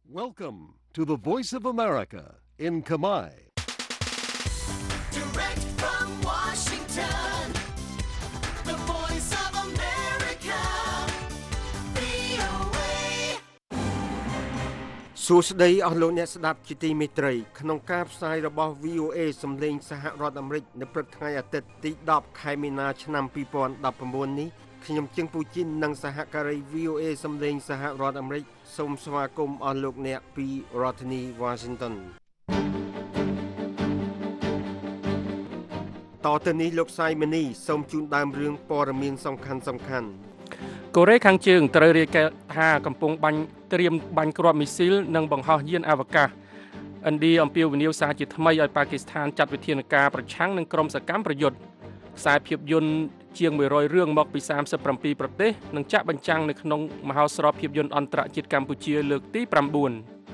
Welcome to the Voice of America in Kamai. Direct from Washington, the Voice of America, VOA. សួស្តីអស់លោកអ្នកស្ដាប់ជាទីមេត្រីក្នុងការផ្សាយរបស់ VOA សំឡេងសហរដ្ឋអាមេរិកនៅព្រឹកថ្ងៃអាទិត្យទី10ខែមីនាឆ្នាំ2019នេះខ្ញុំជឹងពូជីននិងសហការី VOA សំឡេងសហរដ្ឋអាមេរិកសូមស្វាគមន៍អស់លោកអ្នកពីរដ្ឋធានី Washington តទៅនេះលោកសៃមនីសូមជូនដើមរឿងព័ត៌មានសំខាន់កូរ៉េខាងជើងត្រូវរាយការណ៍ថាកំពុងត្រៀមបាញ់គ្រាប់មីស៊ីលនិងបង្ហោះយានអវកាសឥណ្ឌាអំពាវនាវសារជាថ្មីឲ្យប៉ាគីស្ថានចាត់វិធានការប្រឆាំងនឹងក្រុមសកម្មប្រយុទ្ធខ្សែភាពយន្តជាង100រឿងមកពី37ប្រទេសនឹងចាក់បញ្ចាំងនៅក្នុងមហោស្រពភាពយន្តអន្តរជាតិកម្ពុជាលើកទី9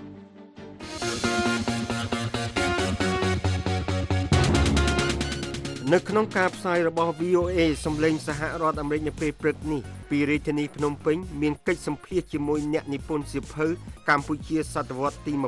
នៅក្នុងការផ្សាយរបស់ VOA សំឡេងសហរដ្ឋអាមេរិកនៅពេលព្រឹកនេះពីរាជធានីភ្នំពេញមានកិច្ចសម្ភាសជាមួយអ្នកនិពន្ធសៀវភៅកម្ពុជាសតវត្សទី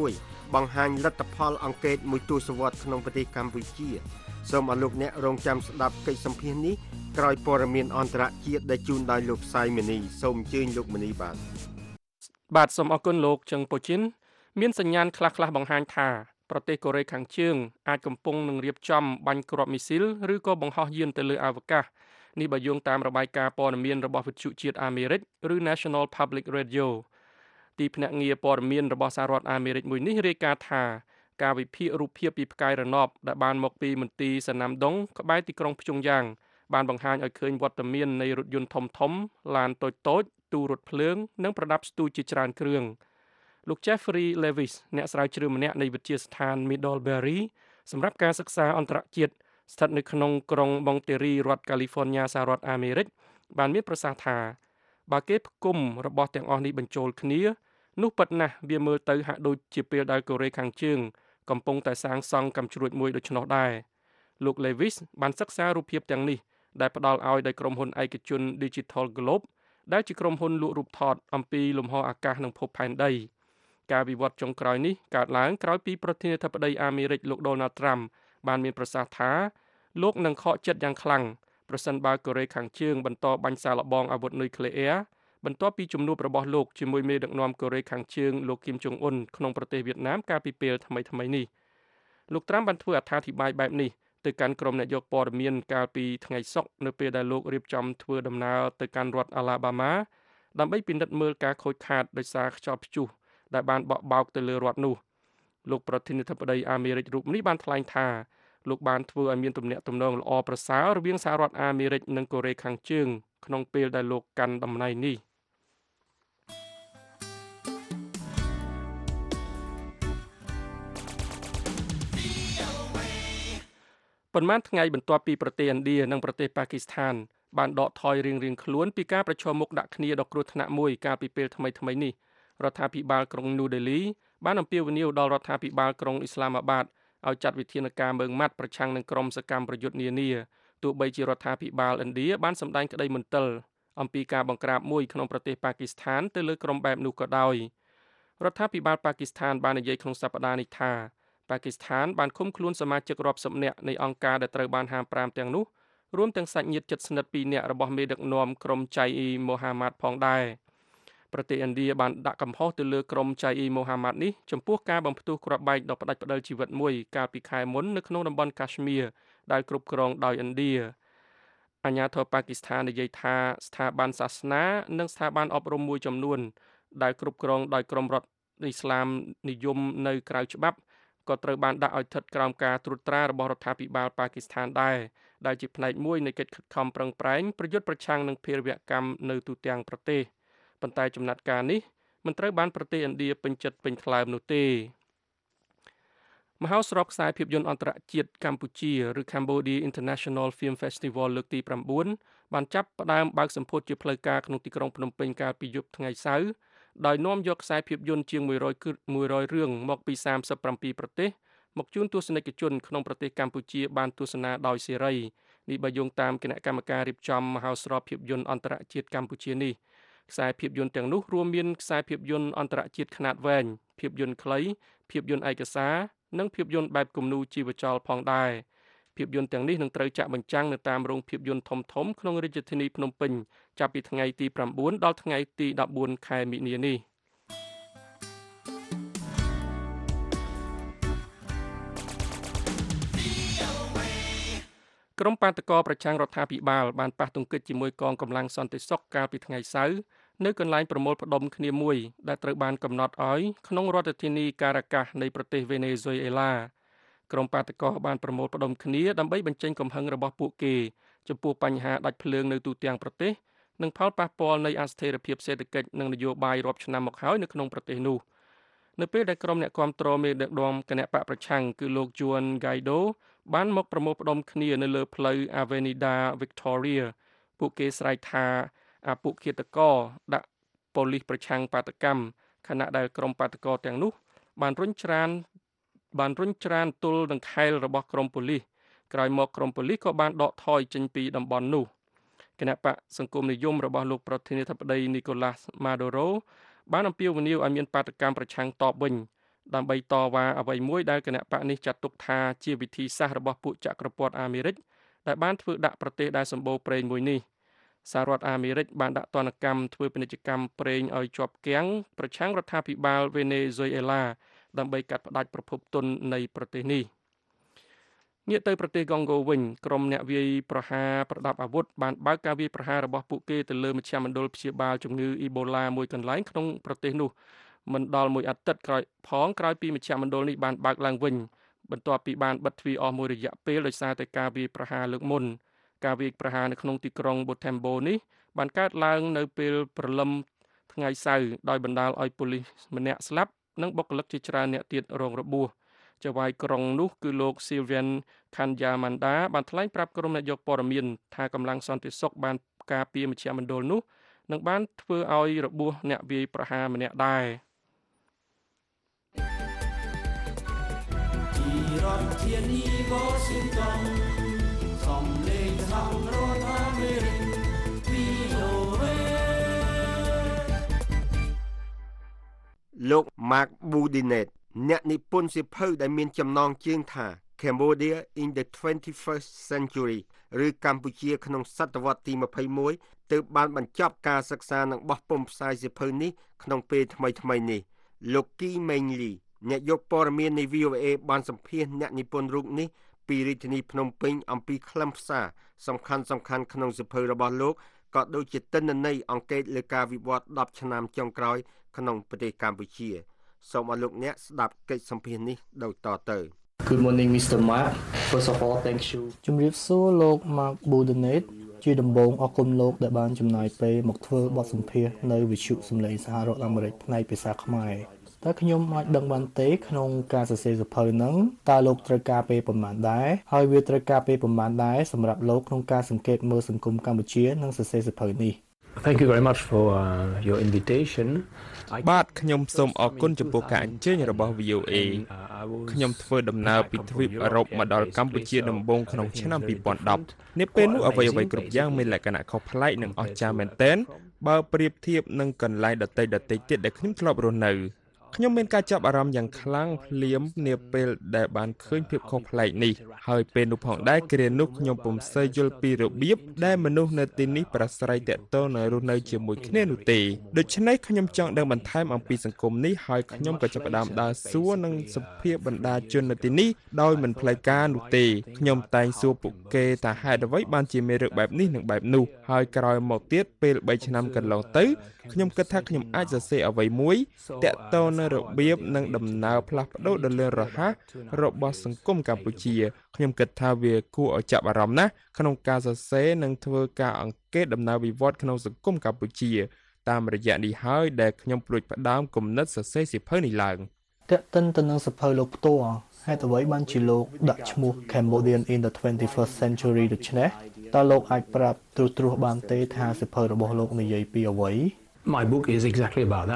21បង្ហាញលទ្ធផលអង្កេតមួយទសវត្សរ៍ក្នុងប្រទេសកម្ពុជាសូមអរលោកអ្នករងចាំស្ដាប់កិច្ចសម្ភាសនេះក្រោយព័ត៌មានអន្តរជាតិដែលជូនដោយលោកសៃមនីសូមអញ្ជើញលោកមនីបាទសូមអរគុណលោកចឹងពូជីនមានសញ្ញាណខ្លះៗបង្ហាញថាប្រទេសកូរ៉េខាងជើងអាចកំពុងនឹងរៀបចំបាញ់គ្រាប់មីស៊ីលឬក៏បង្ហោះយានទៅលើអវកាសនេះបើយោងតាមរបាយការណ៍ព័ត៌មានរបស់វិទ្យុជាតិអាមេរិកឬ National Public Radio ទីភ្នាក់ងារព័ត៌មានរបស់សហរដ្ឋអាមេរិកមួយនេះរាយការណ៍ថាការវិភាគរូបភាពពីផ្កាយរណបដែលបានមកពីមន្ទីរសណាមដុងក្បែរទីក្រុងភ្ជុងយ៉ាងបានបង្ហាញឲ្យឃើញវត្តមាននៃរថយន្តធំៗឡានតូចៗទូរថភ្លើងនិងប្រដាប់ស្ទូចជាច្រើនគ្រឿងលោក Jeffrey Levis អ្នកស្រាវជ្រាវម្នាក់នៃវិទ្យាស្ថាន Middlebury សម្រាប់ការសិក្សាអន្តរជាតិស្ថិតនៅក្នុងក្រុង Monterey រដ្ឋ California សហរដ្ឋអាមេរិកបានមានប្រសាសន៍ថាបើគេផ្គុំរបស់ទាំងអស់នេះបញ្ចូលគ្នានោះពិតណាស់វាមើលទៅហាក់ដូចជាពេលដែលកូរ៉េខាងជើងកំពុងតែសាងសង់កាំជ្រួចមួយដូច្នោះដែរលោក Levis បានសិក្សារូបភាពទាំងនេះដែលផ្ដល់ឲ្យដោយក្រុមហ៊ុនឯកជន Digital Globe ដែលជាក្រុមហ៊ុនលក់រូបថតអំពីលំហអាកាសនិងភពផែនដីការវិវត្តចុងក្រោយនេះកើតឡើងក្រោយពីប្រធានាធិបតីអាមេរិកលោក Donald Trump បានមានប្រសាសន៍ថាលោកនឹងខកចិត្តយ៉ាងខ្លាំងប្រសិនបើកូរ៉េខាងជើងបន្តបាញ់សាកល្បងអាវុធនុយក្លេអ៊ែរបន្ទាប់ពីជំនួបរបស់លោកជាមួយមេដឹកនាំកូរ៉េខាងជើងលោកគីមចុងអ៊ុនក្នុងប្រទេសវៀតណាមកាលពីពេលថ្មីៗនេះលោកត្រាំបានធ្វើអត្ថាធិប្បាយបែបនេះទៅកាន់ក្រុមអ្នកយកព័ត៌មានកាលពីថ្ងៃសុក្រនៅពេលដែលលោករៀបចំធ្វើដំណើរទៅកាន់រដ្ឋ Alabama ដើម្បីពិនិត្យមើលការខូចខាតដោយសារខ្យល់ព្យុះដែលបានបក់បោកទៅលើរដ្ឋនោះលោកប្រធានាធិបតីអាមេរិករូបនេះបានថ្លែងថាលោកបានធ្វើឲ្យមានទំនាក់ទំនងល្អប្រសើររវាងសហរដ្ឋអាមេរិកនិងកូរ៉េខាងជើងក្នុងពេលដែលលោកកាន់តំណែងនេះប៉ុន្មានថ្ងៃបន្ទាប់ពីប្រទេសឥណ្ឌានិងប្រទេសប៉ាគីស្ថានបានដកថយរៀងៗខ្លួនពីការប្រឈមមុខដាក់គ្នាដ៏គ្រោះថ្នាក់មួយកាលពីពេលថ្មីៗនេះរដ្ឋាភិបាលក្រុង New Delhi បានអំពាវនាវដល់រដ្ឋាភិបាលក្រុងអ៊ីស្លាមាបាតឲ្យចាត់វិធានការម៉ឺងម៉ាត់ប្រឆាំងនឹងក្រុមសកម្មប្រយុទ្ធនានាទោះបីជារដ្ឋាភិបាលឥណ្ឌាបានសម្ដែងក្តីមន្ទិលអំពីការបង្ក្រាបមួយក្នុងប្រទេសប៉ាគីស្ថានទៅលើក្រុមបែបនោះក៏ដោយរដ្ឋាភិបាលប៉ាគីស្ថានបាននិយាយក្នុងសប្តាហ៍នេះថាប៉ាគីស្ថានបានឃុំខ្លួនសមាជិករាប់សិបនាក់នៃអង្គការដែលត្រូវបានហាម5ទាំងនោះរួមទាំងសាច់ញាតិជិតស្និទ្ធ2នាក់របស់មេដឹកនាំក្រុមចៃអ៊ីម៉ូហាម៉ាត់ផងដែរប្រទេសឥណ្ឌាបានដាក់កំហុសទៅលើក្រុមចៃអ៊ីម៉ូហាម៉ាត់នេះចំពោះការបំផ្ទុះគ្រាប់បែកដ៏ផ្ដាច់ផ្ដិលជីវិតមួយកាលពីខែមុននៅក្នុងតំបន់កាಶ್មៀរដែលគ្រប់គ្រងដោយឥណ្ឌាអាជ្ញាធរប៉ាគីស្ថាននិយាយថាស្ថាប័នសាសនានិងស្ថាប័នអប់រំមួយចំនួនដែលគ្រប់គ្រងដោយក្រុមរដ្ឋអ៊ីស្លាមនិយមនៅក្រៅច្បាប់ក៏ត្រូវបានដាក់ឲ្យស្ថិតក្រោមការត្រួតត្រារបស់រដ្ឋាភិបាលប៉ាគីស្ថានដែរដែលជាផ្នែកមួយនៃកិច្ចខិតខំប្រឹងប្រែងប្រយុទ្ធប្រឆាំងនឹងភេរវកម្មនៅទូទាំងប្រទេសប៉ុន្តែចំណាត់ការនេះមិនត្រូវបានប្រទេសឥណ្ឌាពេញចិត្តពេញថ្លើមនោះទេមហោស្រពខ្សែភាពយន្តអន្តរជាតិកម្ពុជាឬ Cambodia International Film Festival លើកទី9បានចាប់ផ្ដើមបើកសម្ពោធជាផ្លូវការក្នុងទីក្រុងភ្នំពេញកាលពីយប់ថ្ងៃសៅរ៍ដោយនាំយកខ្សែភាពយន្តជាង100រឿងមកពី37ប្រទេសមកជូនទស្សនិកជនក្នុងប្រទេសកម្ពុជាបានទស្សនាដោយសេរីនេះបើយោងតាមគណៈកម្មការរៀបចំមហោស្រពភាពយន្តអន្តរជាតិកម្ពុជានេះខ្សែភាពយន្តទាំងនោះរួមមានខ្សែភាពយន្តអន្តរជាតិខ្នាតវែងភាពយន្តខ្លីភាពយន្តឯកសារនិងភាពយន្តបែបគំនូរជីវចលផងដែរភាពយន្តទាំងនេះនឹងត្រូវចាក់បញ្ចាំងនៅតាមរោងភាពយន្តធំៗក្នុងរាជធានីភ្នំពេញចាប់ពីថ្ងៃទី9ដល់ថ្ងៃទី14ខែមិនិនានេះក្រុមបាតកោប្រឆាំងរដ្ឋាភិបាលបានប៉ះទង្គិចជាមួយកងកម្លាំងសន្តិសុខកាលពីថ្ងៃសៅរ៍នៅកន្លែងប្រមូលផ្ដុំគ្នាមួយដែលត្រូវបានកំណត់ឲ្យក្នុងរដ្ឋធានីការ៉ាកាសនៃប្រទេសវេណេស៊ុយអេឡាក្រុមបាតកោបានប្រមូលផ្ដុំគ្នាដើម្បីបញ្ចេញកំហឹងរបស់ពួកគេចំពោះបញ្ហាដាច់ភ្លើងនៅទូទាំងប្រទេសនិងផលប៉ះពាល់នៃអស្ថិរភាពសេដ្ឋកិច្ចនិងនយោបាយរាប់ឆ្នាំមកហើយនៅក្នុងប្រទេសនោះនៅពេលដែលក្រុមអ្នកគាំទ្រមេដឹកនាំគណៈបកប្រឆាំងគឺលោក Juan Guaido បានមកប្រមូលផ្ដុំគ្នានៅលើផ្លូវ Avenida Victoria ពួកគេស្រែកថាអពុឃាតករដាក់ប៉ូលីសប្រឆាំងបាតកម្មខណៈដែលក្រុមបាតកោទាំងនោះបានរុញច្រានទល់នឹងខែលរបស់ក្រុមប៉ូលីសក្រោយមកក្រុមប៉ូលីសក៏បានដកថយចេញពីតំបន់នោះគណៈបកសង្គមនិយមរបស់លោកប្រធានាធិបតី Nicolas Maduro បានអំពាវនាវឲ្យមានបាតកម្មប្រឆាំងតបវិញដើម្បីតវ៉ាអ្វីមួយដែលគណៈបកនេះចាត់ទុកថាជាវិធីសាស្ត្ររបស់ពួកចក្រពត្តិអាមេរិកដែលបានធ្វើដាក់ប្រទេសដែលសម្បូរប្រេងមួយនេះសហរដ្ឋអាមេរិកបានដាក់ទណ្ឌកម្មធ្វើពាណិជ្ជកម្មប្រេងឲ្យជាប់គាំងប្រឆាំងរដ្ឋាភិបាលវេណេស៊ុយអេឡាដើម្បីកាត់ផ្តាច់ប្រភពទុននៃប្រទេសនេះងាកទៅប្រទេសកុងហ្គោវិញក្រុមអ្នកវាយប្រហារប្រដាប់អាវុធបានបើកការវាយប្រហាររបស់ពួកគេទៅលើមជ្ឈមណ្ឌលព្យាបាលជំងឺអ៊ីបូឡាមួយកន្លែងក្នុងប្រទេសនោះមិនដល់មួយអាទិត្យក្រោយពីមជ្ឈមណ្ឌលនេះបានបើកឡើងវិញបន្ទាប់ពីបានបិទទ្វារអស់មួយរយៈពេលដោយសារតែការវាយប្រហារលើកមុនការវាយប្រហារនៅក្នុងទីក្រុងបូថេមបូនេះបានកើតឡើងនៅពេលព្រលឹមថ្ងៃសៅរ៍ដោយបណ្ដាលឲ្យប៉ូលីសម្នាក់ស្លាប់និងបុគ្គលិកជាច្រើនអ្នកទៀតរងរបួសចៅហ្វាយក្រុងនោះគឺលោក Sylvian Kanyamanda បានថ្លែងប្រាប់ក្រុមអ្នកយកព័ត៌មានថាកម្លាំងសន្តិសុខបានការពារមជ្ឈមណ្ឌលនោះនិងបានធ្វើឲ្យរបួសអ្នកវាយប្រហារម្នាក់ដែររដ្ឋធានី Washington សំឡេងសហរដ្ឋអាមេរិក VOA លោក Mark Budinet អ្នកនិពន្ធសៀវភៅដែលមានចំណងជើងថា Cambodia in the 21st Century ឬកម្ពុជាក្នុងសតវត្សទី21ទើបបានបញ្ចប់ការសិក្សានិងបោះពុម្ពផ្សាយសៀវភៅនេះក្នុងពេលថ្មីនេះលោក Key Mainly អ្នកយកព័ត៌មាននៃ VOA បានសម្ភាសន៍អ្នកនិពន្ធរូបនេះពីរាជធានីភ្នំពេញអំពីខ្លឹមសារសំខាន់ក្នុងសៀវភៅរបស់លោកក៏ដូចជាទិន្នន័យអង្កេតលើការវិវត្ត10ឆ្នាំចុងក្រោយក្នុងប្រទេសកម្ពុជាសូមឲ្យលោកអ្នកស្ដាប់កិច្ចសម្ភាសន៍នេះដូចតទៅ Good morning Mr. Mark. First of all, thank you. ជំរាបសួរលោក Mark Budinet ជាដំបូងអរគុណលោកដែលបានចំណាយពេលមកធ្វើបទសម្ភាសន៍នៅវិទ្យុសំឡេងសហរដ្ឋអាមេរិកផ្នែកភាសាខ្មែរតើខ្ញុំអាចដឹងបានទេក្នុងការសរសេរសៀវភៅហ្នឹងតើលោកត្រូវការពេលប៉ុន្មានដែរហើយវាត្រូវការពេលប៉ុន្មានដែរសម្រាប់លោកក្នុងការសង្កេតមើលសង្គមកម្ពុជានិងសរសេរសៀវភៅនេះ Thank you very much for your invitation. បាទខ្ញុំសូមអរគុណចំពោះការអញ្ជើញរបស់ VOA ខ្ញុំធ្វើដំណើរពីទ្វីបអឺរ៉ុបមកដល់កម្ពុជាដំបូងក្នុងឆ្នាំ2010នាពេលនោះអ្វីៗគ្រប់យ៉ាងមានលក្ខណៈខុសប្លែកនិងអស្ចារ្យមែនទែនបើប្រៀបធៀបនឹងកន្លែងដទៃទៀតដែលខ្ញុំធ្លាប់រស់នៅខ្ញុំមានការចាប់អារម្មណ៍យ៉ាងខ្លាំងភ្លាមនាពេលដែលបានឃើញភាពខុសប្លែកនេះហើយពេលនោះផងដែរគ្រានោះខ្ញុំពុំសូវយល់ពីរបៀបដែលមនុស្សនៅទីនេះប្រស្រ័យតាក់ទងនិងរស់នៅជាមួយគ្នានោះទេដូច្នេះខ្ញុំចង់ដឹងបន្ថែមអំពីសង្គមនេះហើយខ្ញុំក៏ចាប់ផ្ដើមដើរសួរនឹងសភាបណ្ដាជននៅទីនេះដោយមិនផ្លូវការនោះទេខ្ញុំតែងសួរពួកគេថាហេតុអ្វីបានជាមានរឿងបែបនេះនិងបែបនោះហើយក្រោយមកទៀតពេល3ឆ្នាំកន្លងទៅខ្ញុំគិតថាខ្ញុំអាចសរសេរអ្វីមួយតាក់ទងនឹងរបៀបនិងដំណើរផ្លាស់ប្ដូរដ៏លឿនរហ័សរបស់សង្គមកម្ពុជាខ្ញុំគិតថាវាគួរឲ្យចាប់អារម្មណ៍ណាស់ក្នុងការសរសេរនិងធ្វើការអង្កេតដំណើរវិវត្តក្នុងសង្គមកម្ពុជាតាមរយៈនេះហើយដែលខ្ញុំព្រួយផ្ដើមគំនិតសរសេរសៀវភៅនេះឡើងតើតិនទៅនឹងសៀវភៅលោកផ្ទាល់ហេតុអ្វីបានជាលោកដាក់ឈ្មោះ Cambodian in the 21st Century ដូច្នេះតើលោកអាចប្រាប់ត្រួសបានទេថាសៀវភៅរបស់លោកនិយាយពីអ្វី My book is exactly about that.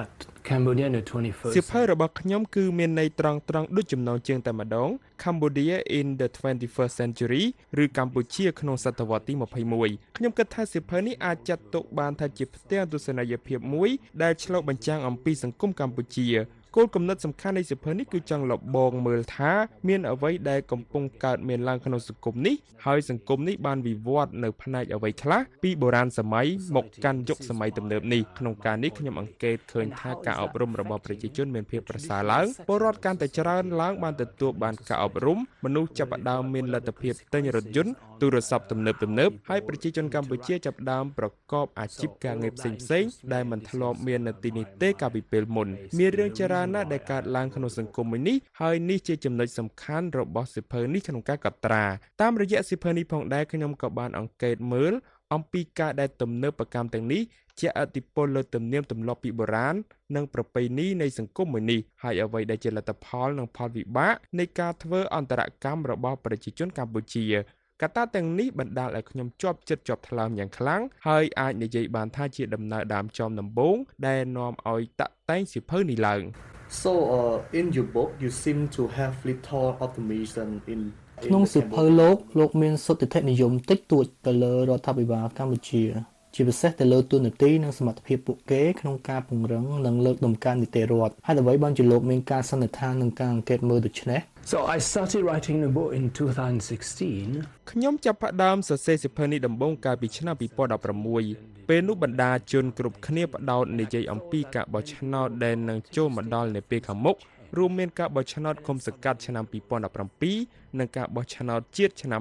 Cambodia in the 21st សៀវភៅរបស់ខ្ញុំគឺមានន័យត្រង់ដូចចំណងជើងតែម្ដង Cambodia in the 21st century ឬកម្ពុជាក្នុងសតវត្សទី21ខ្ញុំគិតថាសៀវភៅនេះអាចចាត់ទុកបានថាជាផ្ទាំងទស្សនីយភាពមួយដែលឆ្លុះបញ្ចាំងអំពីសង្គមកម្ពុជាគោលគំនិតសំខាន់នៃសៀវភៅនេះគឺចង់លបងមើលថាមានអ្វីដែលកំពុងកើតមានឡើងក្នុងសង្គមនេះហើយសង្គមនេះបានវិវត្តនៅផ្នែកអ្វីខ្លះពីបុរាណសម័យមកកាន់យុគសម័យទំនើបនេះក្នុងការនេះខ្ញុំអង្កេតឃើញថាការអប់រំរបស់ប្រជាជនមានភាពប្រសើរឡើងពលរដ្ឋកាន់តែច្រើនឡើងបានទទួលបានការអប់រំមនុស្សចាប់ផ្ដើមមានលទ្ធភាពទិញរថយន្តទូរស័ព្ទទំនើបហើយប្រជាជនកម្ពុជាចាប់ផ្ដើមប្រកបអាជីពការងារផ្សេងដែលមិនធ្លាប់មាននៅទីនេះទេកាលពីពេលមុនមានរឿងច្រើនណាស់ដែលកើតឡើងក្នុងសង្គមមួយនេះហើយនេះជាចំណុចសំខាន់របស់សៀវភៅនេះក្នុងការកត់ត្រាតាមរយៈសៀវភៅនេះផងដែរខ្ញុំក៏បានអង្កេតមើលអំពីការដែលទំនើបកម្មទាំងនេះជាឥទ្ធិពលលើទំនៀមទម្លាប់ពីបុរាណនិងប្រពៃណីនៃសង្គមមួយនេះហើយអ្វីដែលជាលទ្ធផលនិងផលវិបាកនៃការធ្វើអន្តរកម្មរបស់ប្រជាជនកម្ពុជាកត្តាទាំងនេះបណ្ដាលឲ្យខ្ញុំជាប់ចិត្តជាប់ថ្លើមយ៉ាងខ្លាំងហើយអាចនិយាយបានថាជាដំណើរដើមចំដំបូងដែលនាំឲ្យតាក់តែងសៀវភៅនេះឡើង So in your book you seem to have little optimism in ក្នុងសៀវភៅលោកមានសុទ្ធិដ្ឋិនិយមតិចតួចទៅលើរដ្ឋាភិបាលកម្ពុជាជាពិសេសទៅលើទូនាទីនិងសមត្ថភាពពួកគេក្នុងការពង្រឹងនិងលើកតម្កើងនីតិរដ្ឋហើយអ្វីបានជាលោកមានការសន្និដ្ឋាននិងការអង្កេតមើលដូច្នេះ So I started writing the book in 2016 ខ្ញុំចាប់ផ្ដើមសរសេរសៀវភៅនេះដំបូងកាលពីឆ្នាំ2016ពេលនោះបណ្ដាជនគ្រប់គ្នាផ្ដោតនិយាយអំពីការបោះឆ្នោតដែលនឹងចូលមកដល់នៅពេលខាងមុខរួមមានការបោះឆ្នោតឃុំសង្កាត់ឆ្នាំ2017និងការបោះឆ្នោតជាតិឆ្នាំ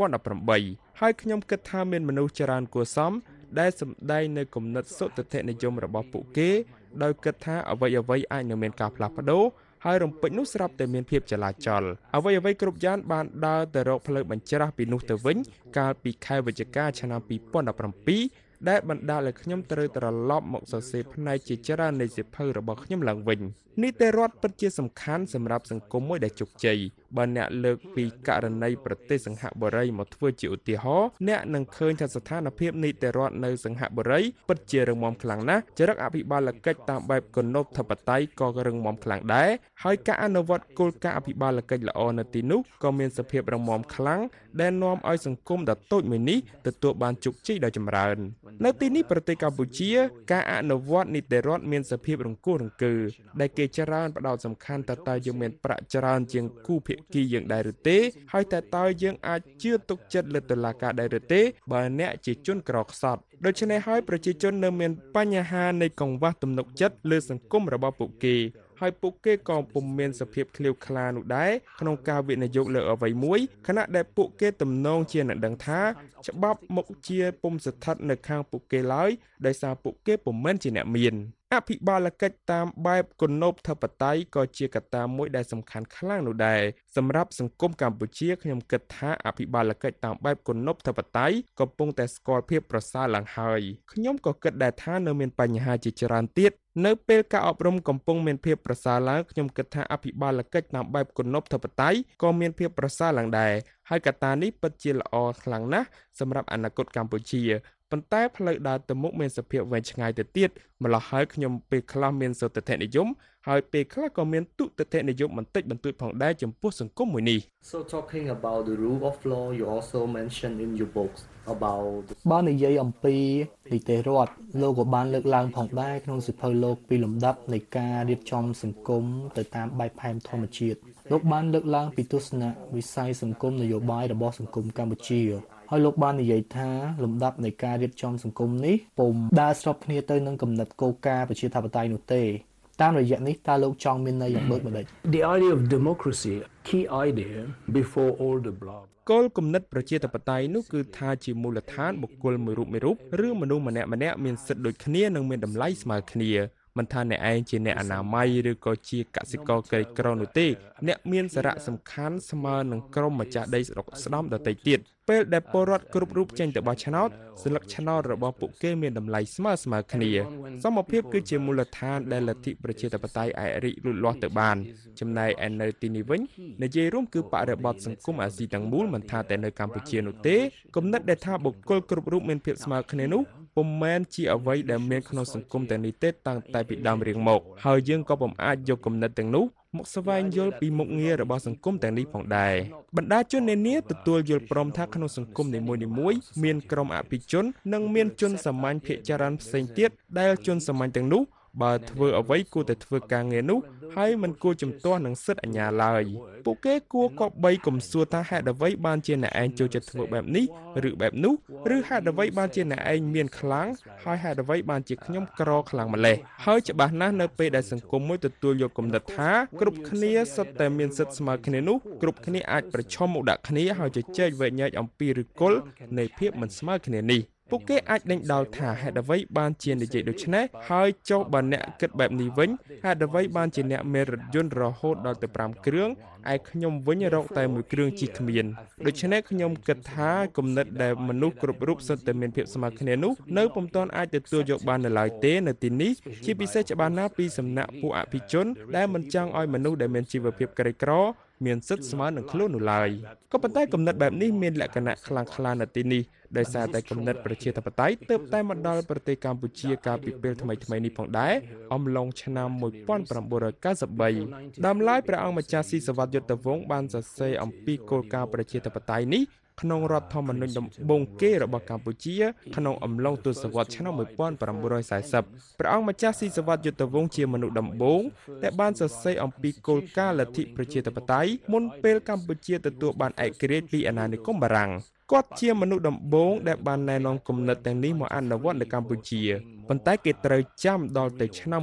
2018ហើយខ្ញុំគិតថាមានមនុស្សច្រើនគួរសមដែលសម្ដែងនៅគំនិតសុទ្ធិដ្ឋិនិយមរបស់ពួកគេដោយគិតថាអ្វីអាចនឹងមានការផ្លាស់ប្ដូរហើយរំពេចនោះស្រាប់តែមានភាពចលាចលអ្វីគ្រប់យ៉ាងបានដើរទៅរកផ្លូវបញ្ច្រាស់ពីនោះទៅវិញកាលពីខែវិច្ឆិកាឆ្នាំ2017ដែលបណ្ដាលឲ្យខ្ញុំត្រូវត្រឡប់មកសរសេរផ្នែកជាច្រើននៃសៀវភៅរបស់ខ្ញុំឡើងវិញនីតិរដ្ឋពិតជាសំខាន់សម្រាប់សង្គមមួយដែលជោគជ័យបើអ្នកលើកពីករណីប្រទេសសិង្ហបុរីមកធ្វើជាឧទាហរណ៍អ្នកនឹងឃើញថាស្ថានភាពនីតិរដ្ឋនៅសិង្ហបុរីពិតជារឹងមាំខ្លាំងណាស់ចរិតអភិបាលកិច្ចតាមបែបគណូបធិបតេយ្យក៏រឹងមាំខ្លាំងដែរហើយការអនុវត្តគោលការណ៍អភិបាលកិច្ចល្អនៅទីនោះក៏មានសភាពរឹងមាំខ្លាំងដែលនាំឲ្យសង្គមដ៏តូចមួយនេះទទួលបានជោគជ័យដ៏ចម្រើននៅទីនេះប្រទេសកម្ពុជាការអនុវត្តនីតិរដ្ឋមានសភាពរង្គោះរង្គើដែលគេច្រើនផ្ដោតសំខាន់តើយើងមានប្រាក់ច្រើនជាងគូភាគីយើងដែរឬទេហើយតើយើងអាចជឿទុកចិត្តលើតុលាការដែរឬទេបើអ្នកជាជនក្រខ្សត់ដូច្នេះហើយប្រជាជននៅមានបញ្ហានៃកង្វះទំនុកចិត្តលើសង្គមរបស់ពួកគេហើយពួកគេក៏ពុំមានសភាពឃ្លាវខ្លានោះដែរក្នុងការវិនិយោគលើអ្វីមួយខណៈដែលពួកគេទំនងជានឹងដឹងថាច្បាប់មុខជាពុំស្ថិតនៅខាងពួកគេឡើយដោយសារពួកគេពុំមែនជាអ្នកមានអភិបាលកិច្ចតាមបែបគណូបធិបតេយ្យក៏ជាកត្តាមួយដែលសំខាន់ខ្លាំងនោះដែរសម្រាប់សង្គមកម្ពុជាខ្ញុំគិតថាអភិបាលកិច្ចតាមបែបគណូបធិបតេយ្យកំពុងតែស្គាល់ភាពប្រសើរឡើងហើយខ្ញុំក៏គិតដែរថានៅមានបញ្ហាជាច្រើនទៀតនៅពេលការអប់រំកំពុងមានភាពប្រសើរឡើងខ្ញុំគិតថាអភិបាលកិច្ចតាមបែបគណូបធិបតេយ្យក៏មានភាពប្រសើរឡើងដែរហើយកត្តានេះពិតជាល្អខ្លាំងណាស់សម្រាប់អនាគតកម្ពុជាប៉ុន្តែផ្លូវដើរទៅមុខមានសភាពវែងឆ្ងាយទៅទៀតម្ល៉េះហើយខ្ញុំពេលខ្លះមានសុទ្ធិដ្ឋិនិយមហើយពេលខ្លះក៏មានទុតិដ្ឋិនិយមបន្តិចបន្តួចផងដែរចំពោះសង្គមមួយនេះ So talking about the rule of law you also mentioned in your books about បើនិយាយអំពីនីតិរដ្ឋលោកក៏បានលើកឡើងផងដែរក្នុងសៀវភៅលោកពីលំដាប់នៃការរៀបចំសង្គមទៅតាមបែបផែនធម្មជាតិលោកបានលើកឡើងពីទស្សនវិស័យសង្គមនយោបាយរបស់សង្គមកម្ពុជាហើយលោកបាននិយាយថាលំដាប់នៃការរៀបចំសង្គមនេះពុំដើរស្របគ្នាទៅនឹងគំនិតគោលការណ៍ប្រជាធិបតេយ្យនោះទេតាមរយៈនេះតើលោកចង់មានន័យយ៉ាងដូចម្តេច The idea of democracy key idea before all the blob គោលគំនិតប្រជាធិបតេយ្យនោះគឺថាជាមូលដ្ឋានបុគ្គលមួយរូបឬមនុស្សម្នាក់មានសិទ្ធិដូចគ្នានិងមានតម្លៃស្មើគ្នាមិនថាអ្នកឯងជាអ្នកអនាម័យឬក៏ជាកសិករក្រីក្រនោះទេអ្នកមានសារៈសំខាន់ស្មើនឹងក្រុមម្ចាស់ដីស្រុកស្ដំដទៃទៀតពេលដែលពលរដ្ឋគ្រប់រូបចេញទៅបោះឆ្នោតស្លឹកឆ្នោតរបស់ពួកគេមានតម្លៃស្មើគ្នាសមភាពគឺជាមូលដ្ឋានដែលលទ្ធិប្រជាធិបតេយ្យឯករាជ្យលូតលាស់ទៅបានចំណែកឯនៅទីនេះវិញនិយាយរួមគឺបរិបទសង្គមអាស៊ីទាំងមូលមិនថាតែនៅកម្ពុជានោះទេគំនិតដែលថាបុគ្គលគ្រប់រូបមានភាពស្មើគ្នានោះពុំមែនជាអ្វីដែលមានក្នុងសង្គមទាំងនេះទេតាំងតែពីដើមរៀងមកហើយយើងក៏ពុំអាចយកគំនិតទាំងនោះមកស្វែងយល់ពីមុខងាររបស់សង្គមទាំងនេះផងដែរបណ្ដាជននានាទទួលយល់ព្រមថាក្នុងសង្គមនីមួយៗមានក្រុមអភិជននិងមានជនសាមញ្ញភាគច្រើនផ្សេងទៀតដែលជនសាមញ្ញទាំងនោះបើធ្វើអ្វីគួរតែធ្វើការងារនោះហើយមិនគួរជំទាស់នឹងសិទ្ធិអាជ្ញាឡើយពួកគេគួរក៏បីកុំសួរថាហេតុអ្វីបានជាអ្នកឯងចូលចិត្តធ្វើបែបនេះឬបែបនោះឬហេតុអ្វីបានជាអ្នកឯងមានខ្លាំងហើយហេតុអ្វីបានជាខ្ញុំក្រខ្លាំងម្ល៉េះហើយច្បាស់ណាស់នៅពេលដែលសង្គមមួយទទួលយកគំនិតថាគ្រប់គ្នាសុទ្ធតែមានសិទ្ធិស្មើគ្នានោះគ្រប់គ្នាអាចប្រឈមមុខដាក់គ្នាហើយជជែកវែកញែកអំពីឫសគល់នៃភាពមិនស្មើគ្នានេះពួកគេអាចដេញដោលថាហេតុអ្វីបានជានិយាយដូច្នេះហើយចុះបើអ្នកគិតបែបនេះវិញហេតុអ្វីបានជាអ្នកមានរថយន្តរហូតដល់ទៅ5គ្រឿងឯខ្ញុំវិញរកតែ1គ្រឿងជិះគ្មានដូច្នេះខ្ញុំគិតថាគំនិតដែលមនុស្សគ្រប់រូបសុទ្ធតែមានភាពស្មើគ្នានោះនៅពុំទាន់អាចទទួលយកបាននៅឡើយទេនៅទីនេះជាពិសេសច្បាស់ណាស់ពីសំណាក់ពួកអភិជនដែលមិនចង់ឲ្យមនុស្សដែលមានជីវភាពក្រីក្រមានសិទ្ធិស្មើនឹងខ្លួននោះឡើយក៏ប៉ុន្តែគំនិតបែបនេះមានលក្ខណៈខ្លាំងក្លានៅទីនេះដោយសារតែគំនិតប្រជាធិបតេយ្យទើបតែមកដល់ប្រទេសកម្ពុជាកាលពីពេលថ្មីៗនេះផងដែរអំឡុងឆ្នាំ1993ដើមឡើយព្រះអង្គម្ចាស់ស៊ីសវត្ថយុទ្ធវង្សបានសរសេរអំពីគោលការណ៍ប្រជាធិបតេយ្យនេះក្នុងរដ្ឋធម្មនុញ្ញដំបូងគេរបស់កម្ពុជាក្នុងអំឡុងទសវត្សរ៍ឆ្នាំ1940ព្រះអង្គម្ចាស់ស៊ីសវត្ថយុទ្ធវង្សជាមនុស្សដំបូងដែលបានសរសេរអំពីគោលការណ៍លទ្ធិប្រជាធិបតេយ្យមុនពេលកម្ពុជាទទួលបានឯករាជ្យពីអាណានិគមបារាំងគាត់ជាមនុស្សដំបូងដែលបានណែនាំគំនិតទាំងនេះមកអនុវត្តនៅកម្ពុជាប៉ុន្តែគេត្រូវចាំដល់ទៅឆ្នាំ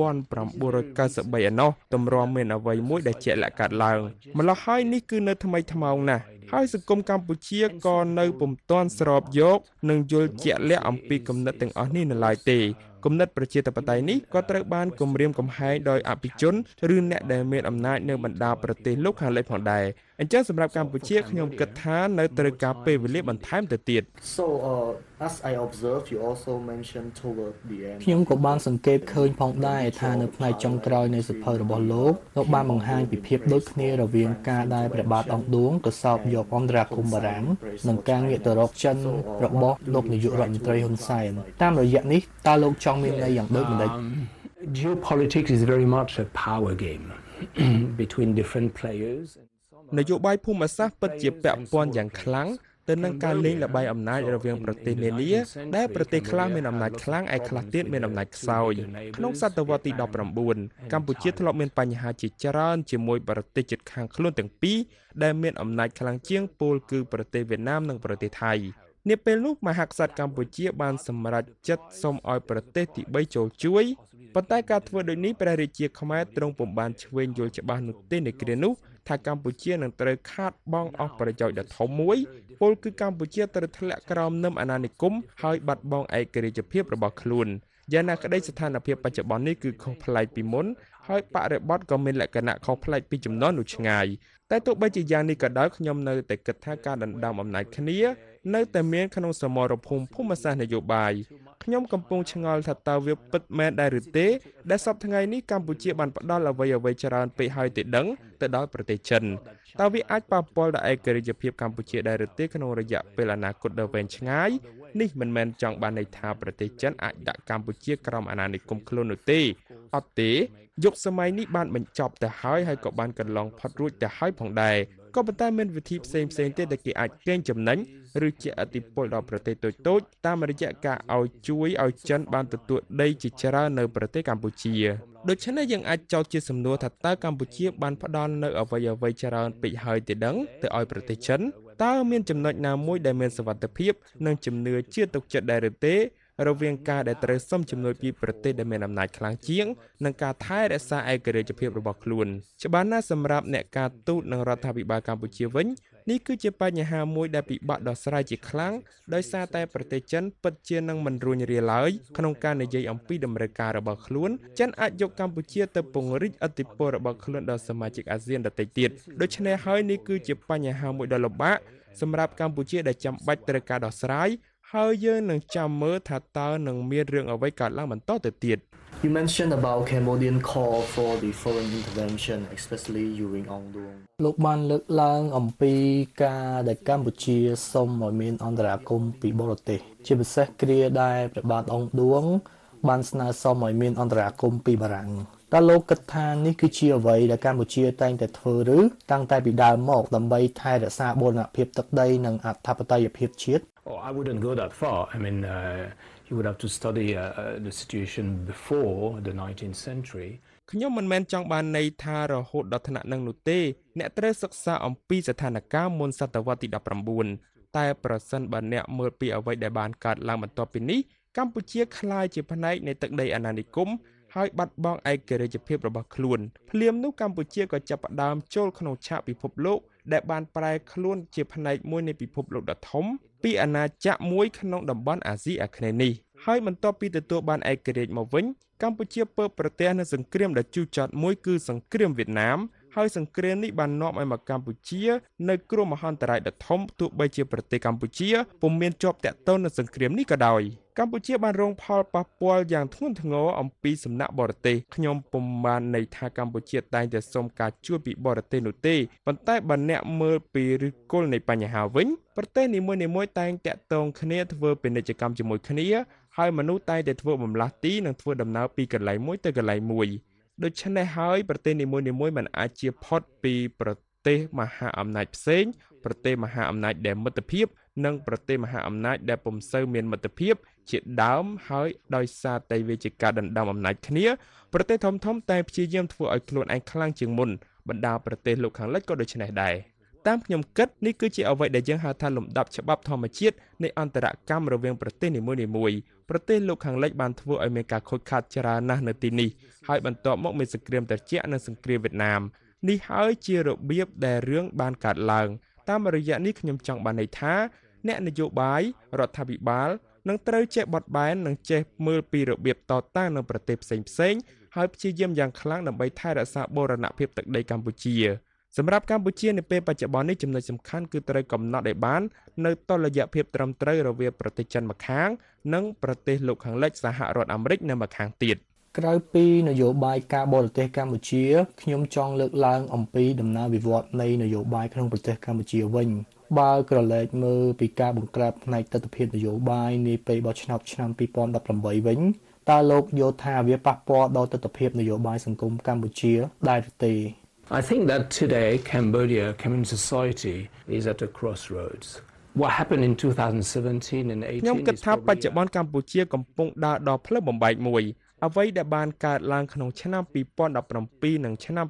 1993ឯណោះទម្រាំមានអ្វីមួយដែលជាក់លាក់កើតឡើងម្ល៉េះហើយនេះគឺនៅថ្មីថ្មោងណាស់ហើយសង្គមកម្ពុជាក៏នៅពុំទាន់ស្របយកនិងយល់ជាក់លាក់អំពីគំនិតទាំងអស់នេះនៅឡើយទេគំនិតប្រជាធិបតេយ្យនេះក៏ត្រូវបានគំរាមកំហែងដោយអភិជនឬអ្នកដែលមានអំណាចនៅបណ្ដាប្រទេសលោកខាងលិចផងដែរអញ្ចឹងសម្រាប់កម្ពុជាខ្ញុំគិតថានៅត្រូវការពេលវេលាបន្ថែមទៅទៀត So as I observe you also mentioned toward the end ខ្ញុំក៏បានសង្កេតឃើញផងដែរថានៅផ្នែកចុងក្រោយនៃសៀវភៅរបស់លោកបានបង្ហាញពីភាពដូចគ្នារវាងការដែលព្រះបាទអង្គឌួងទៅសោកយកអន្តរាគមបារាំងនិងការងាកទៅរកចិនរបស់លោកនាយករដ្ឋមន្ត្រីហ៊ុនសែនតាមរយៈនេះតើលោកចង់មានន័យយ៉ាងដូចម្តេច Geopolitics is very much a power game between different players នយោបាយភូមិសាស្ត្រពិតជាពាក់ព័ន្ធយ៉ាងខ្លាំងទៅនឹងការលេងល្បែងអំណាចរវាងប្រទេសនានាដែលប្រទេសខ្លះមានអំណាចខ្លាំងឯខ្លះទៀតមានអំណាចខ្សោយក្នុងសតវត្សទី19កម្ពុជាធ្លាប់មានបញ្ហាជាច្រើនជាមួយប្រទេសជិតខាងខ្លួនទាំងពីរដែលមានអំណាចខ្លាំងជាងពោលគឺប្រទេសវៀតណាមនិងប្រទេសថៃនាពេលនោះមហាក្សត្រកម្ពុជាបានសម្រេចចិត្តសូមឲ្យប្រទេសទី3ចូលជួយប៉ុន្តែការធ្វើដូចនេះព្រះរាជាខ្មែរទ្រង់ពុំបានឆ្វេងយល់ច្បាស់នោះទេនៅគ្រានោះថាកម្ពុជានឹងត្រូវខាតបង់អស់ប្រយោជន៍ដ៏ធំមួយពលគឺកម្ពុជាត្រូវធ្លាក់ក្រោមនឹមអាណានិគមហើយបាត់បង់ឯករាជ្យភាពរបស់ខ្លួនយ៉ាងណាក្តីស្ថានភាពបច្ចុប្បន្ននេះគឺខុសប្លែកពីមុនហើយបរិបទក៏មានលក្ខណៈខុសប្លែកពីជំនាន់នោះឆ្ងាយតែទោះបីជាយ៉ាងនេះក៏ដោយខ្ញុំនៅតែគិតថាការដណ្ដើមអំណាចគ្នានៅតែមានក្នុងសមរភូមិភូមិសាស្ត្រនយោបាយខ្ញុំកំពុងឆ្ងល់ថាតើវាពិតមែនដែរឬទេដែលសប្តាហ៍ថ្ងៃនេះកម្ពុជាបានផ្ដល់អ្វីៗច្រើនពេកហើយទេដឹងទៅដល់ប្រទេសចិនតើវាអាចប៉ះពាល់ដល់ឯករាជ្យភាពកម្ពុជាដែរឬទេក្នុងរយៈពេលអនាគតដ៏វែងឆ្ងាយនេះមិនមែនចង់បានន័យថាប្រទេសចិនអាចដាក់កម្ពុជាក្រោមអាណានិគមខ្លួននោះទេអត់ទេយុគសម័យនេះបានបញ្ចប់ទៅហើយក៏បានកន្លងផុតរួចទៅហើយផងដែរក៏ប៉ុន្តែមានវិធីផ្សេងទៀតដែលគេអាចកេងចំណេញឬជាឥទ្ធិពលដល់ប្រទេសតូចៗតាមរយៈការឲ្យជួយឲ្យចិនបានទទួលដីជាច្រើននៅប្រទេសកម្ពុជាដូច្នេះយើងអាចចោទជាសំណួរថាតើកម្ពុជាបានផ្ដល់នៅអ្វីច្រើនពេកហើយទេដឹងទៅឲ្យប្រទេសចិនតើមានចំណុចណាមួយដែលមានសុវត្ថិភាពនិងជំនឿជឿទុកចិត្តដែរឬទេរវាងការដែលត្រូវសុំជំនួយពីប្រទេសដែលមានអំណាចខ្លាំងជាងនិងការថែរក្សាឯករាជ្យភាពរបស់ខ្លួនច្បាស់ណាស់សម្រាប់អ្នកការទូតនិងរដ្ឋាភិបាលកម្ពុជាវិញនេះគឺជាបញ្ហាមួយដែលពិបាកដោះស្រាយជាខ្លាំងដោយសារតែប្រទេសចិនពិតជានឹងមិនរួញរាឡើយក្នុងការនិយាយអំពីតម្រូវការរបស់ខ្លួនចិនអាចយកកម្ពុជាទៅពង្រីកឥទ្ធិពលរបស់ខ្លួនដល់សមាជិកអាស៊ានដទៃទៀតដូច្នេះហើយនេះគឺជាបញ្ហាមួយដ៏លំបាកសម្រាប់កម្ពុជាដែលចាំបាច់ត្រូវការដោះស្រាយហើយយើងនឹងចាំមើលថាតើនឹងមានរឿងអ្វីកើតឡើងបន្តទៅទៀត You mentioned about Cambodian call for the foreign intervention, especially during Ong Duong. លោកបានលើកឡើងអំពីការដែលកម្ពុជាសូមឲ្យមានអន្តរាគមន៍ពីបរទេសជាពិសេសគ្រាដែលព្រះបាទអង្គឌួងបានស្នើសុំឲ្យមានអន្តរាគមន៍ពីបារាំងតើលោកគិតថានេះគឺជាអ្វីដែលកម្ពុជាតែងតែធ្វើឬតាំងតែពីដើមមកដើម្បីថែរក្សាបូរណភាពទឹកដីនិងអធិបតេយ្យភាពជាតិ Oh, I wouldn't go that far. I mean, you would have to study the situation before the 19th century. ខ្ញុំមិនមែនចង់បានន័យថារហូតដល់ថ្នាក់នឹងនោះទេអ្នកត្រូវសិក្សាអំពីស្ថានភាពមុនសតវត្សទី19តែប្រសិនបើអ្នកមើលពីអ្វីដែលបានកើតឡើងបន្ទាប់ពីនេះកម្ពុជាក្លាយជាផ្នែកនៃទឹកដីអាណានិគមហើយបាត់បង់ឯករាជ្យភាពរបស់ខ្លួនភ្លាមនោះកម្ពុជាក៏ចាប់ផ្ដើមចូលក្នុងឆាកពិភពលោកដែលបានប្រែខ្លួនជាផ្នែកមួយនៃពិភពលោកដ៏ធំពីអាណាចក្រមួយក្នុងតំបន់អាស៊ីអាគ្នេយ៍នេះហើយបន្ទាប់ពីទទួលបានឯករាជ្យមកវិញកម្ពុជាពើប្រទះនឹងសង្គ្រាមដ៏ជូរចត់មួយគឺសង្គ្រាមវៀតណាមហើយសង្គ្រាមនេះបាននាំឲ្យមកកម្ពុជានៅគ្រោះមហន្តរាយដ៏ធំទោះបីជាប្រទេសកម្ពុជាពុំមានជាប់តាក់ទងនឹងសង្គ្រាមនេះក៏ដោយកម្ពុជាបានរងផលប៉ះពាល់យ៉ាងធ្ងន់ធ្ងរអំពីសំណាក់បរទេសខ្ញុំពុំបានន័យថាកម្ពុជាតែងតែសុំការជួយពីបរទេសនោះទេប៉ុន្តែបើអ្នកមើលពីឫសគល់នៃបញ្ហាវិញប្រទេសនីមួយៗតែងតាក់ទងគ្នាធ្វើពាណិជ្ជកម្មជាមួយគ្នាហើយមនុស្សតែងតែធ្វើបម្លាស់ទីនិងធ្វើដំណើរពីកន្លែងមួយទៅកន្លែងមួយដូច្នេះហើយប្រទេសនីមួយៗមិនអាចជៀសផុតពីប្រទេសមហាអំណាចផ្សេងប្រទេសមហាអំណាចដែលមិត្តភាពនិងប្រទេសមហាអំណាចដែលពុំសូវមានមិត្តភាពជាដើមហើយដោយសារតែវាជាការដណ្ដើមអំណាចគ្នាប្រទេសធំៗតែព្យាយាមធ្វើឲ្យខ្លួនឯងខ្លាំងជាងមុនបណ្ដាប្រទេសលោកខាងលិចក៏ដូចនេះដែរតាមខ្ញុំគិតនេះគឺជាអ្វីដែលយើងហៅថាលំដាប់ច្បាប់ធម្មជាតិនៃអន្តរកម្មរវាងប្រទេសនីមួយៗប្រទេសលោកខាងលិចបានធ្វើឲ្យមានការខូចខាតច្រើនណាស់នៅទីនេះហើយបន្ទាប់មកមានសង្គ្រាមត្រជាក់និងសង្គ្រាមវៀតណាមនេះហើយជារបៀបដែលរឿងបានកើតឡើងតាមរយៈនេះខ្ញុំចង់បានន័យថាអ្នកនយោបាយរដ្ឋាភិបាលនឹងត្រូវចេះបត់បែននិងចេះមើលពីរបៀបតតាំងនៅប្រទេសផ្សេងៗហើយព្យាយាមយ៉ាងខ្លាំងដើម្បីថែរក្សាបូរណភាពទឹកដីកម្ពុជាសម្រាប់កម្ពុជានៅពេលបច្ចុប្បន្ននេះចំណុចសំខាន់គឺត្រូវកំណត់ឲ្យបាននៅតុល្យភាពត្រឹមត្រូវរវាងប្រទេសចិនម្ខាងនិងប្រទេសលោកខាងលិចសហរដ្ឋអាមេរិកនៅម្ខាងទៀតក្រៅពីនយោបាយការបរទេសកម្ពុជាខ្ញុំចង់លើកឡើងអំពីដំណើរវិវត្តនៃនយោបាយក្នុងប្រទេសកម្ពុជាវិញបើក្រឡេកមើលពីការបង្ក្រាបផ្នែកទស្សនវិជ្ជានយោបាយនាពេលបោះឆ្នោតឆ្នាំ2018វិញតើលោកយល់ថាវាប៉ះពាល់ដល់ទស្សនវិជ្ជានយោបាយសង្គមកម្ពុជាដែរឬទេ I think that today Cambodian society is at a crossroads. What happened in 2017 and 18 ខ្ញុំគិតថាបច្ចុប្បន្នកម្ពុជាកំពុងដើរដល់ផ្លូវបំបែកមួយអ្វីដែលបានកើតឡើងក្នុងឆ្នាំ2017និងឆ្នាំ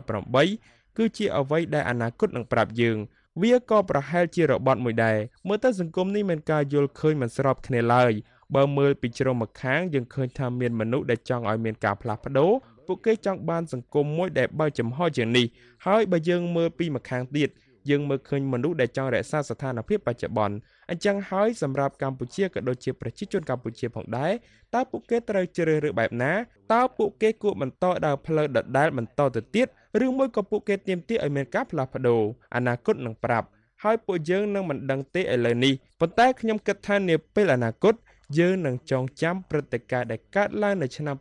2018គឺជាអ្វីដែលអនាគតនឹងប្រាប់យើងវាក៏ប្រហែលជារបត់មួយដែរមើលទៅសង្គមនេះមានការយល់ឃើញមិនស្របគ្នាឡើយបើមើលពីជ្រុងម្ខាងយើងឃើញថាមានមនុស្សដែលចង់ឲ្យមានការផ្លាស់ប្ដូរពួកគេចង់បានសង្គមមួយដែលបើកចំហជាងនេះហើយបើយើងមើលពីម្ខាងទៀតយើងមើលឃើញមនុស្សដែលចង់រក្សាស្ថានភាពបច្ចុប្បន្នអញ្ចឹងហើយសម្រាប់កម្ពុជាក៏ដូចជាប្រជាជនកម្ពុជាផងដែរតើពួកគេត្រូវជ្រើសរើសបែបណាតើពួកគេគួរបន្តដើរផ្លូវដដែលបន្តទៅទៀតឬមួយក៏ពួកគេទាមទារឲ្យមានការផ្លាស់ប្ដូរអនាគតនឹងប្រាប់ហើយពួកយើងនឹងមិនដឹងទេឥឡូវនេះប៉ុន្តែខ្ញុំគិតថានាពេលអនាគតយើងនឹងចងចាំព្រឹត្តិការណ៍ដែលកើតឡើងនៅឆ្នាំ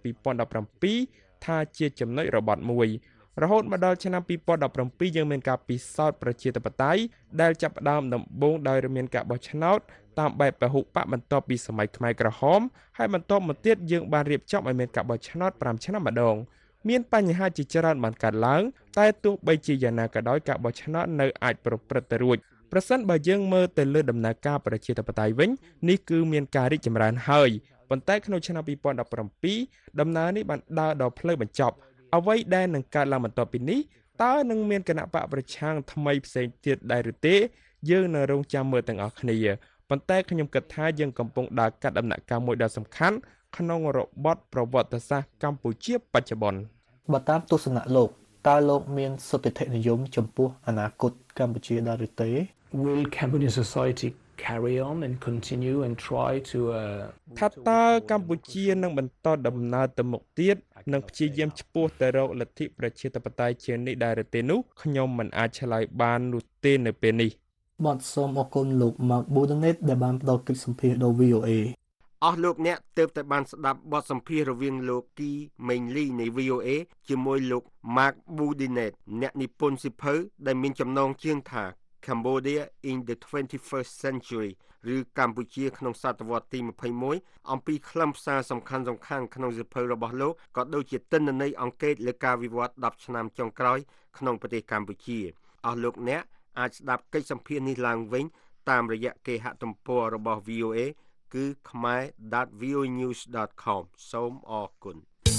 2017ថាជាចំណុចរបត់មួយរហូតមកដល់ឆ្នាំ2017យើងមានការពិសោធន៍ប្រជាធិបតេយ្យដែលចាប់ផ្ដើមដំបូងដោយមានការបោះឆ្នោតតាមបែបពហុបកបន្ទាប់ពីសម័យខ្មែរក្រហមហើយបន្ទាប់មកទៀតយើងបានរៀបចំឲ្យមានការបោះឆ្នោត5ឆ្នាំម្ដងមានបញ្ហាជាច្រើនបានកើតឡើងតែទោះបីជាយ៉ាងណាក៏ដោយការបោះឆ្នោតនៅអាចប្រព្រឹត្តទៅរួចប្រសិនបើយើងមើលទៅលើដំណើរការប្រជាធិបតេយ្យវិញនេះគឺមានការរីកចម្រើនហើយប៉ុន្តែក្នុងឆ្នាំ2017ដំណើរនេះបានដើរដល់ផ្លូវបញ្ចប់អ្វីដែលនឹងកើតឡើងបន្ទាប់ពីនេះតើនឹងមានគណៈបកប្រឆាំងថ្មីផ្សេងទៀតដែរឬទេយើងនឹងរងចាំមើលទាំងអស់គ្នាប៉ុន្តែខ្ញុំគិតថាយើងកំពុងដើរកាត់ដំណាក់កាលមួយដ៏សំខាន់ក្នុងរបបប្រវត្តិសាស្ត្រកម្ពុជាបច្ចុប្បន្នបើតាមទស្សនៈលោកតើលោកមានសុទ្ធិដ្ឋិនិយមចំពោះអនាគតកម្ពុជាដែរឬទេ Will Cambodian society carry on and continue and try to ថាតើកម្ពុជានឹងបន្តដំណើរទៅមុខទៀតនិងព្យាយាមឆ្ពោះទៅរកលទ្ធិប្រជាធិបតេយ្យជានេះដែរឬទេនោះខ្ញុំមិនអាចឆ្លើយបាននោះទេនៅពេលនេះបាទសូមអរគុណលោក Mark Budanet ដែលបានផ្ដល់កិច្ចសម្ភាសន៍ដល់ VOA អស់លោកអ្នកទើបតែបានស្ដាប់បទសម្ភាសន៍រវាងលោកគីមេងលីនៃ VOA ជាមួយលោក Mark Boudinet អ្នកនិពន្ធសៀវភៅដែលមានចំណងជើងថា Cambodia in the 21st Century ឬកម្ពុជាក្នុងសតវត្សទី21អំពីខ្លឹមសារសំខាន់ៗក្នុងសៀវភៅរបស់លោកក៏ដូចជាទិន្នន័យអង្កេតលើការវិវត្ត10ឆ្នាំចុងក្រោយក្នុងប្រទេសកម្ពុជាអស់លោកអ្នកអាចស្ដាប់កិច្ចសម្ភាសន៍នេះឡើងវិញតាមរយៈគេហទំព័ររបស់ VOA គឺ khmer.voanews.com សូមអរគុណ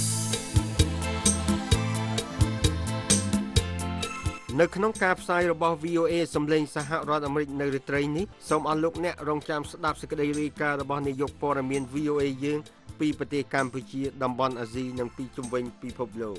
នៅក្នុងការផ្សាយរបស់ VOA សំឡេងសហរដ្ឋអាមេរិកនៅរាត្រីនេះសូមអស់លោកអ្នករងចាំស្ដាប់សេចក្តីរាយការណ៍របស់នាយកព័ត៌មាន VOA យើងពីប្រទេសកម្ពុជាតំបន់អាស៊ីនិងពីជុំវិញពិភពលោក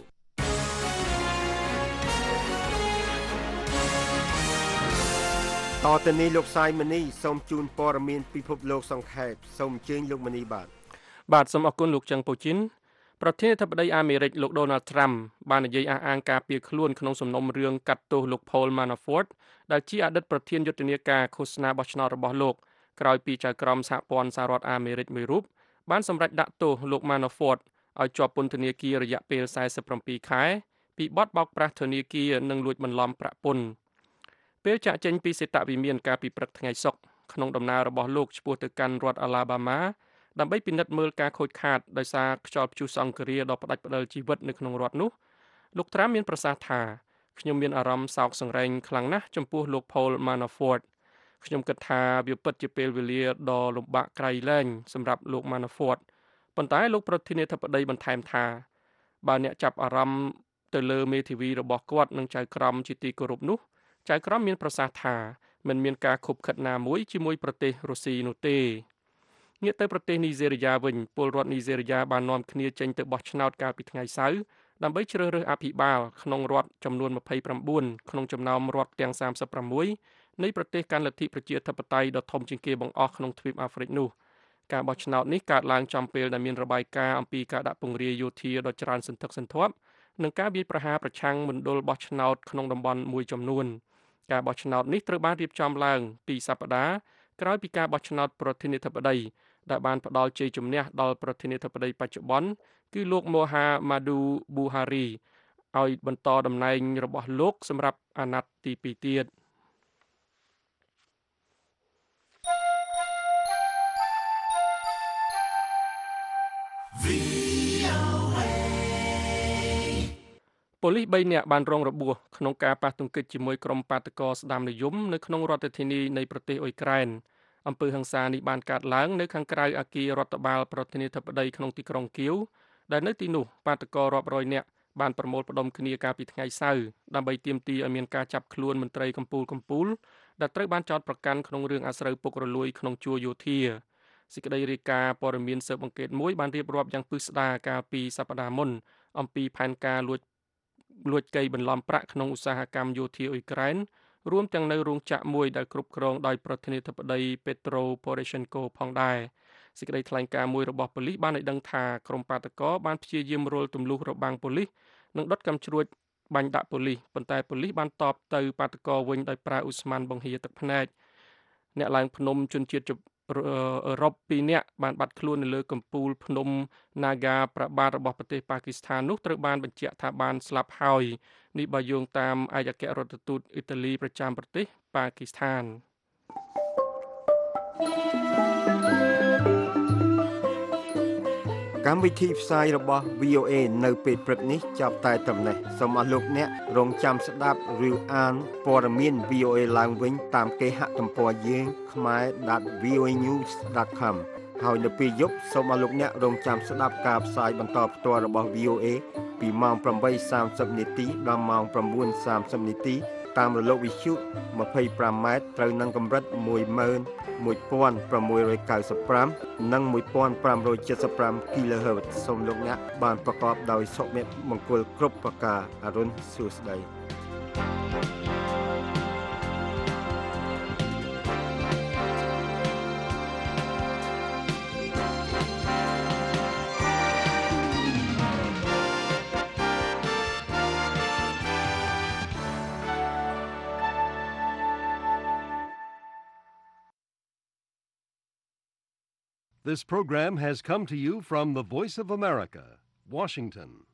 តទៅនេះលោកសាយមនីសូមជូនព័ត៌មានពិភពលោកសង្ខេបសូមអញ្ជើញលោកមនីបាទសូមអរគុណលោកចឹងពូជីនប្រធានាធិបតីអាមេរិកលោក Donald Trump បាននិយាយអះអាងការពារខ្លួនក្នុងសំណុំរឿងកាត់ទោសលោក Paul Manafort ដែលជាអតីតប្រធានយុទ្ធនាការឃោសនាបោះឆ្នោតរបស់លោកក្រោយពីចៅក្រមសហព័ន្ធសហរដ្ឋអាមេរិកមួយរូបបានសម្រេចដាក់ទោសលោក Manafort ឲ្យជាប់ពន្ធនាគាររយៈពេល47ខែពីបទបោកប្រាស់ធនាគារនិងលួចបន្លំប្រាក់ពន្ធពេលចាក់ចេញពីសេតវិមានកាលពីព្រឹកថ្ងៃសុក្រក្នុងដំណើររបស់លោកឆ្ពោះទៅកាន់រដ្ឋ Alabama ដើម្បីពិនិត្យមើលការខូចខាតដោយសារខ្យល់ព្យុះសង្ឃារាដ៏ផ្ដាច់ផ្ដិលជីវិតនៅក្នុងរដ្ឋនោះលោក Trump មានប្រសាសន៍ថាខ្ញុំមានអារម្មណ៍សោកសង្រេងខ្លាំងណាស់ចំពោះលោក Paul Manafort ខ្ញុំគិតថាវាពិតជាពេលវេលាដ៏លំបាកក្រៃលែងសម្រាប់លោក Manafort ប៉ុន្តែលោកប្រធានាធិបតីបន្ថែមថាបើអ្នកចាប់អារម្មណ៍ទៅលើមេធាវីរបស់គាត់និងចៅក្រមជាទីគោរពនោះចៅក្រមមានប្រសាសន៍ថាមិនមានការខុបខិតណាមួយជាមួយប្រទេសរុស្ស៊ីនោះទេងាកទៅប្រទេសនីហ្សេរីយ៉ាវិញពលរដ្ឋនីហ្សេរីយ៉ាបាននាំគ្នាចេញទៅបោះឆ្នោតកាលពីថ្ងៃសៅរ៍ដើម្បីជ្រើសរើសអភិបាលក្នុងរដ្ឋចំនួន29ក្នុងចំណោមរដ្ឋទាំង36នៃប្រទេសកាន់លទ្ធិប្រជាធិបតេយ្យដ៏ធំជាងគេបង្អស់ក្នុងទ្វីបអាហ្វ្រិកនោះការបោះឆ្នោតនេះកើតឡើងចំពេលដែលមានរបាយការណ៍អំពីការដាក់ពង្រាយយោធាដ៏ច្រើនសន្ធឹកសន្ធាប់និងការវាយប្រហារប្រឆាំងមណ្ឌលបោះឆ្នោតក្នុងតំបន់មួយចំនួនការបោះឆ្នោតនេះត្រូវបានរៀបចំឡើងពីសប្តាហ៍ក្រោយពីការបោះឆ្នោតប្រធានាធិបតីដែលបានផ្ដល់ជ័យជំនះដល់ប្រធានាធិបតីបច្ចុប្បន្នគឺលោក Muhammadu Buhari ឲ្យបន្តតំណែងរបស់លោកសម្រាប់អាណត្តិទី2ទៀតប៉ូលីស3នាក់បានរងរបួសក្នុងការប៉ះទង្គិចជាមួយក្រុមបាតុករស្ដាមនិយមនៅក្នុងរដ្ឋធានីនៃប្រទេសអ៊ុយក្រែនអំពើហិង្សានេះបានកើតឡើងនៅខាងក្រៅអគាររដ្ឋបាលប្រធានាធិបតីក្នុងទីក្រុងគៀវដែលនៅទីនោះបាតុកររាប់រយនាក់បានប្រមូលផ្ដុំគ្នាកាលពីថ្ងៃសៅរ៍ដើម្បីទាមទារឲ្យមានការចាប់ខ្លួនមន្ត្រីកម្ពុជាដែលត្រូវបានចោទប្រកាន់ក្នុងរឿងអាស្រូវពុករលួយក្នុងជួរយោធាសេចក្តីរាយការណ៍ព័ត៌មានស៊ើបអង្កេតមួយបានរៀបរាប់យ៉ាងពិស្ដារកាលពីសប្តាហ៍មុនអំពីផែនការលួចកេរបន្លំប្រាក់ក្នុងឧស្សាហកម្មយោធាអ៊ុយក្រែនរួមទាំងនៅរោងចក្រមួយដែលគ្រប់គ្រងដោយប្រធានាធិបតី Petro Poroshenko ផងដែរសេចក្តីថ្លែងការណ៍មួយរបស់ប៉ូលីសបានឲ្យដឹងថាក្រុមបាតុករបានព្យាយាមរុលទម្លុះរបាំងប៉ូលីសនិងដុតកាំជ្រួចបាញ់ដាក់ប៉ូលីសប៉ុន្តែប៉ូលីសបានតបទៅបាតុករវិញដោយប្រើឧស្ម័នបង្ហៀទឹកភ្នែកអ្នកឡើងភ្នំជនជាតិអឺរ៉ុប2នាក់បានបាត់ខ្លួននៅលើកំពូលភ្នំ Naga Parbat របស់ប្រទេសប៉ាគីស្ថាននោះត្រូវបានបញ្ជាក់ថាបានស្លាប់ហើយនេះបើយោងតាមឯកអគ្គរដ្ឋទូតអ៊ីតាលីប្រចាំប្រទេសប៉ាគីស្ថានកម្មវិធីផ្សាយរបស់ VOA នៅពេលព្រឹកនេះចាប់តែប៉ុណ្ណេះសូមអស់លោកអ្នករងចាំស្ដាប់ឬអានព័ត៌មាន VOA ឡើងវិញតាមគេហទំព័រយើង khmer.voanews.com ហើយនៅពេលយប់សូមអស់លោកអ្នករងចាំស្ដាប់ការផ្សាយបន្តផ្ទាល់របស់ VOA ពីម៉ោង 8:30 នាទីដល់ម៉ោង 9:30 នាទីតាមរលកវិទ្យុ 25 ម៉ែត្រត្រូវនឹងកម្រិត 11695 និង 1575 kHz សូមលោកអ្នកបានប្រកបដោយសុភមង្គលគ្រប់ប្រការអរុនសួស្តី This program has come to you from the Voice of America, Washington.